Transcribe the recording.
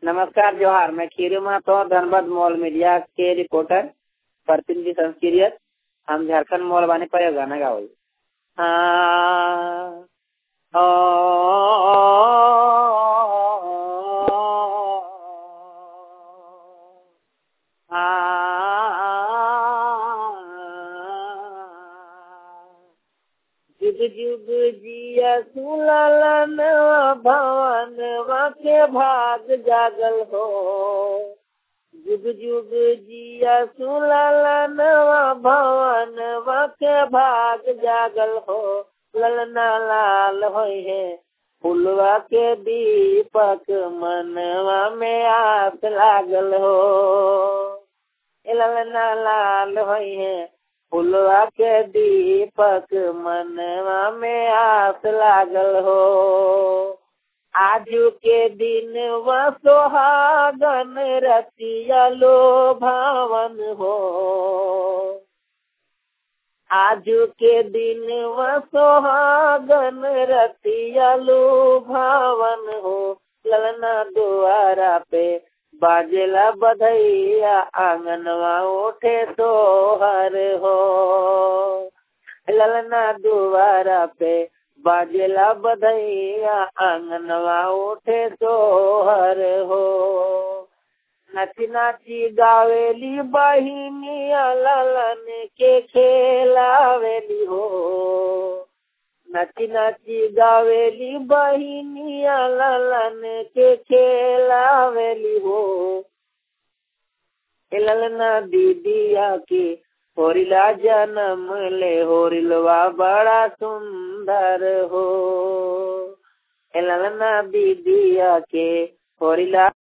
नमस्कार जोहार। मैं खीरू महतो धनबाद मॉल मीडिया के रिपोर्टर प्रतिनिधि संस्कृत। हम झारखंड मॉल बाने पर गाना गावल। जुग जुग जिया सुललन भवन के भाग जागल हो। जुग जुग जिया सुललन भवन के भाग जागल हो। ललना लाल होई है फुलवा के दीपक मनवा में आस लागल हो। ललना लाल होई है फुलवा के दीपक मनवा में आस लागल हो। आजू के दिन व सोहागन रतिया लो भावन हो। आजू के दिन व सोहागन रतिया लो भावन हो। ललना द्वारा पे बाजेला बधैया आंगनवा उठे सोहर हो। ललना द्वारा पे बाजेला बधैया आंगनवा उठे सोहर हो। नाची नाची गावेली बहिनिया ललन के खेलावेली हो। नाची नाची गावेली बहिनिया ललन के खेलावेली हो। ललना दीदिया की होरिला जन्म ले होरिलवा बड़ा सुंदर हो। ललना दीदिया के होरिला